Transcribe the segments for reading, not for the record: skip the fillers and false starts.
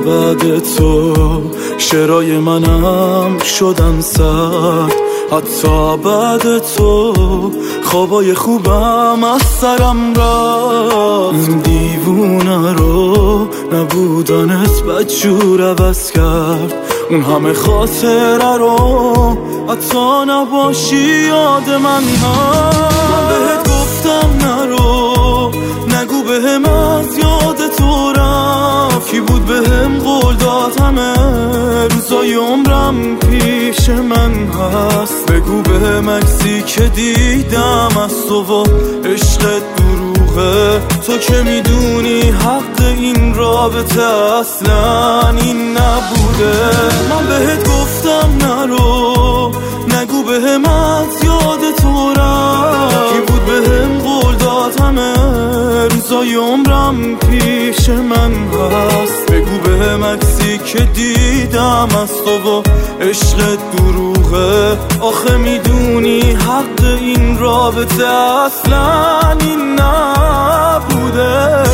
بعد تو شعرهای منم شدن سرد، حتی بعد تو خوابای خوبم از سرم رفت. این دیوونه رو نبودنت بدجور عوض کرد، اون همه خاطره رو حتی نباشی یاد من هست. من بهت گفتم نرو، نگو بهم از یاد تو رفت. کی بود بهم قول داد همه روزای عمرم پیش من هست. بگو بهم عکسی که دیدم از تو و عشقت دروغه. تو که میدونی حق این رابطه اصلا این نبوده. من بهت گفتم نرو، نگو بهم از یاد تو رفت. کی بود بهم قول داد همه روزای عمرم پیش من هست. بگو بهم عکسی که دیدم از تو و عشقت دروغه. آخه میدونی حق این رابطه اصلا این نبوده.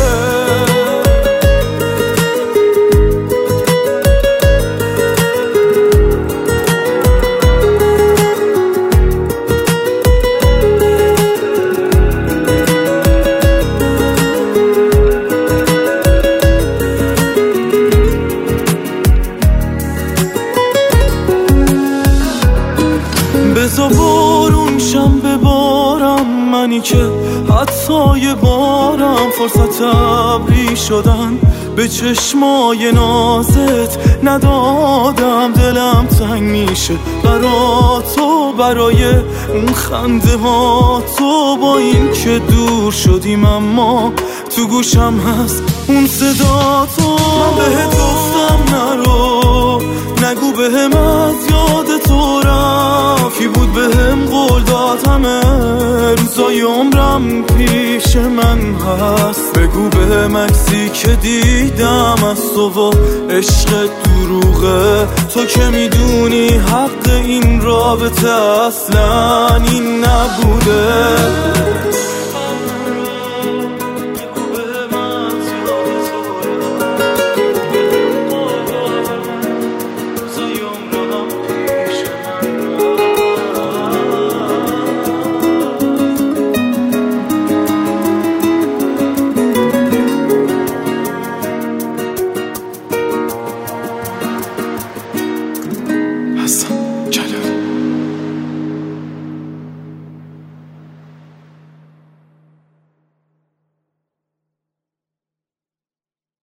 بذار بارون شم ببارم، منی که حتی یه بارم فرصت ابری شدن به چشمای نازت ندادم. دلم تنگ میشه برا تو، برای اون خنده ها تو. با این که دور شدیم اما تو گوشم هست اون صدا تو. من بهت گفتم نرو، نگو بهم از یاد تو رفت. کی بود بهم قول داد همه روزای عمرم پیش من هست. بگو بهم عکسی که دیدم از تو و عشقت دروغه. تو که میدونی حق این رابطه اصلا این نبوده.